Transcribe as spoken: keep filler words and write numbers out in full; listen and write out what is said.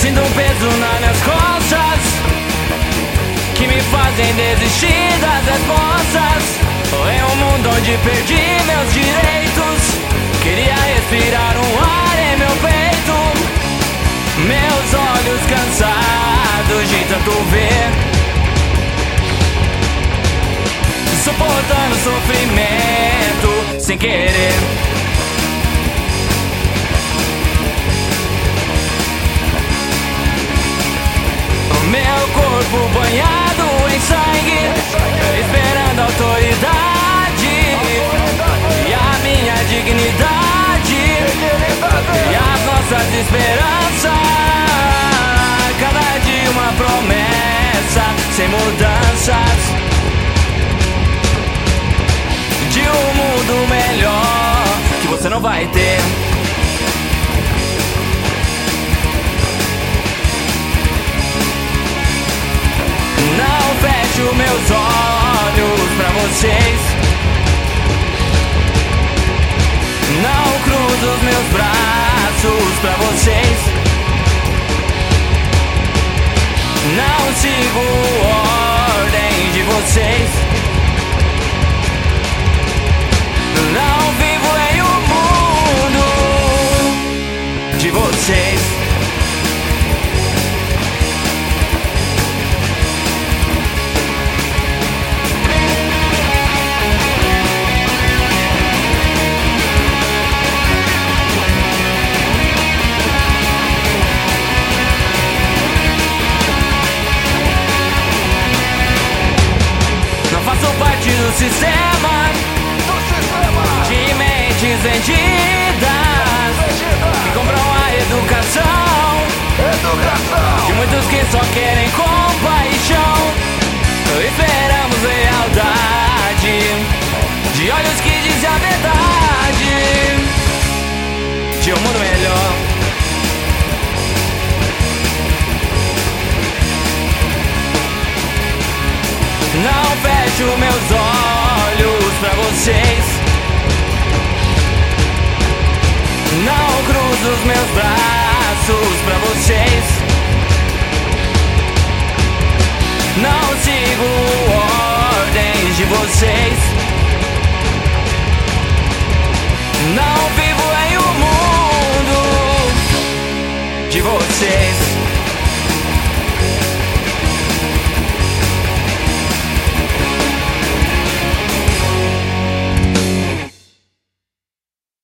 Sinto um peso nas minhas costas que me fazem desistir das respostas. Em um mundo onde perdi meus direitos, queria respirar um ar em meu peito. Meus olhos cansados de tanto ver, suportando sofrimento sem querer. Meu corpo banhado em sangue, esperando a autoridade, e a minha dignidade, e as nossas esperanças. Cada dia uma promessa sem mudanças de um mundo melhor que você não vai ter. Não fecho meus olhos pra vocês, não cruzo os meus braços pra vocês, não sigo ordem de vocês, não vivo em um mundo de vocês. Faço parte do sistema, do sistema de mentes vendidas, que compram a educação, educação de muitos que só querem compaixão. Esperamos lealdade de olhos que dizem a verdade de um mundo melhor. Não fecho meus olhos pra vocês, não cruzo os meus braços pra vocês, não sigo ordens de vocês, não vivo em um mundo de vocês.